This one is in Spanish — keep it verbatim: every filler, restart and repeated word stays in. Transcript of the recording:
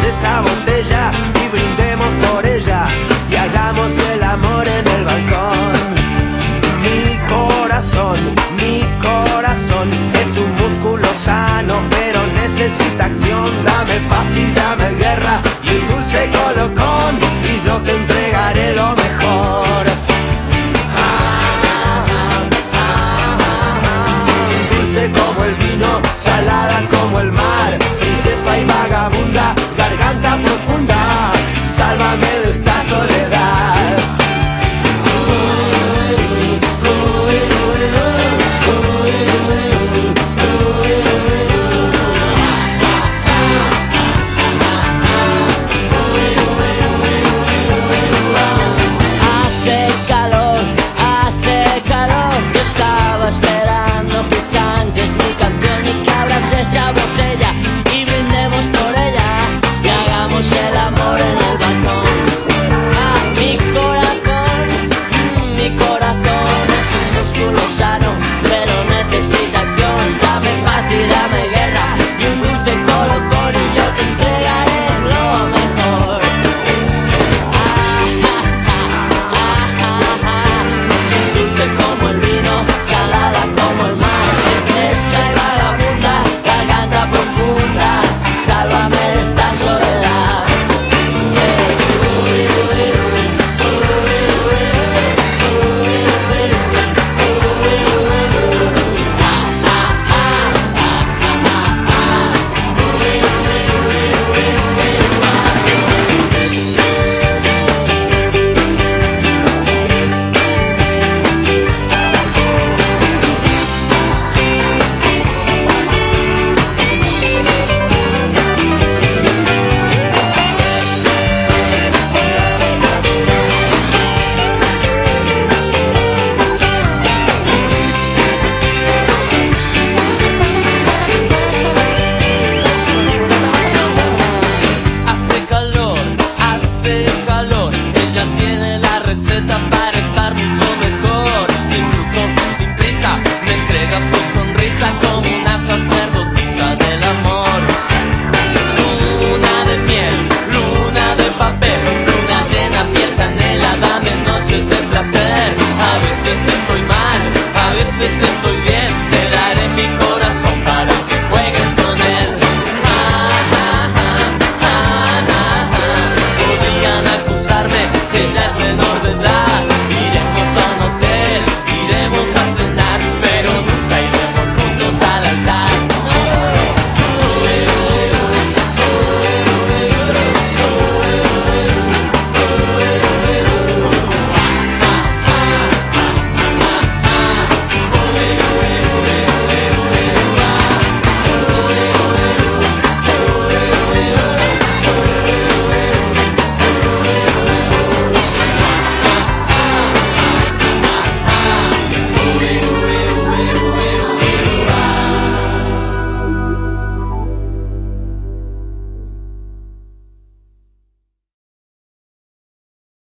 esa botella y brindemos por ella y hagamos el amor en el balcón. Mi corazón, mi corazón es un músculo sano, pero necesita acción. Dame paz y dame guerra y un dulce colocón, y yo te entregaré lo mejor. Ah, ah, ah, ah. Dulce como el vino, salada como el mar, princesa y vagabunda, garganta profunda, sálvame de esta soledad. Hace calor, hace calor, yo estaba esperando que cantes mi canción y que abras esa botella y brindemos por ella y hagamos el amor en el balcón. Ah, mi corazón, mm, mi corazón es un músculo sano, pero necesita acción. Dame paz y dame guerra y un dulce colocón, y yo te entregaré lo mejor. Ah, ah, ah, ah, ah, ah. Dulce como el vino, salada como el mar, princesa y vagabunda, garganta profunda, sálvame de esta soledad. Hace calor, hace calor, ella tiene la receta para estar mucho mejor. Sin fruto, sin prisa, me entrega su sonrisa como una sacerdotisa del amor. Luna de miel, luna de papel, luna llena, piel canela, dame noches de placer. A veces estoy mal, a veces estoy bien, te daré mi corazón.